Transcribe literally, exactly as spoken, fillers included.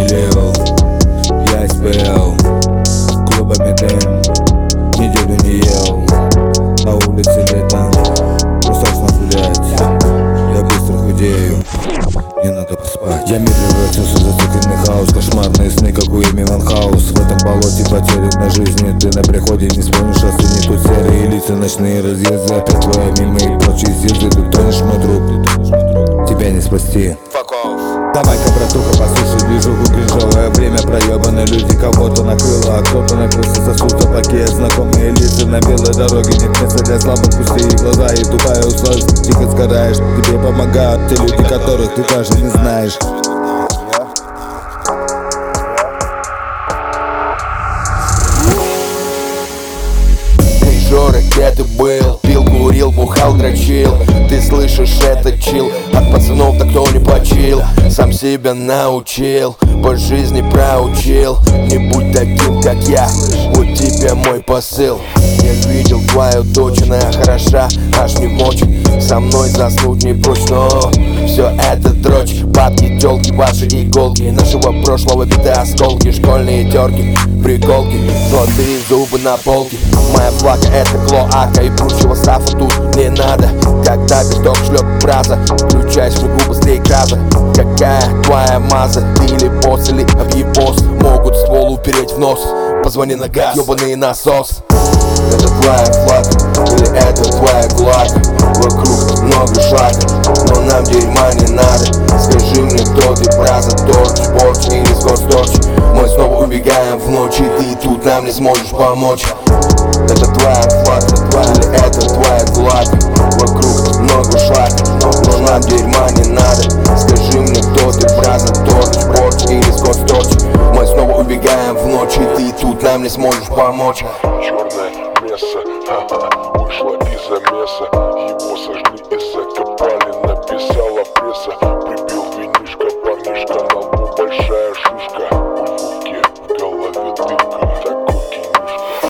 лил, я испел клубами дым, неделю не ел. На улице летом, грустно гулять, я быстро худею, не надо поспать. Я медленно вертелся, зацикленный хаос, кошмарные сны, как у Эми Ван Хаус. В этом болоте потерянной жизни ты на приходе не вспомнишь, а не тут серые лица, ночные разъезды, опять твоя мимо и прочие съезды. Ты тонешь, мой друг, тебя не спасти. Давай-ка, братуха, послушай движуху, кринжовое время, проебанные люди, кого-то накрыло, а кто-то накрылся, сосуд табаки, знакомые лица на белой дороге, нет места для слабых, пустые глаза и тупая усталость, тихо сгораешь, тебе помогают те люди, которых ты даже не знаешь. Жора, где ты был? Пил, курил, бухал, дрочил. Ты слышишь, это чил. От пацанов так кто не почил. Сам себя научил, по жизни проучил. Не будь таким, как я, вот тебе мой посыл. Я видел твою дочь, она хороша, аж не мочит. Со мной заснуть не прочь, но все это дрочь. Бабки, тёлки, ваши иголки, нашего прошлого биты осколки. Школьные терки, приколки, золотые зубы на полке. Моя флага это клоака, и прочего стафа тут не надо. Когда биток шлет браза, включай шагу быстрее газа. Какая твоя маза, ты или босс, или объебос. Могут ствол упереть в нос, позвони на газ, ёбаный насос. Это твоя флага, или это твоя кулака. Вокруг много шлака, но нам дерьма не надо. Скажи мне, кто ты, браза, торч, порч или скорсторч. Мы снова убегаем в ночь, и ты тут нам не сможешь помочь. Это твоя флага, или это твоя кулака. Вокруг много шлака, но нам дерьма не надо. Скажи мне, кто ты, браза, торч, порч или скорсторч. Мы снова убегаем в ночь, и ты тут нам не сможешь помочь. Черное место, ха-ха, вышло из замеса. Его сожгли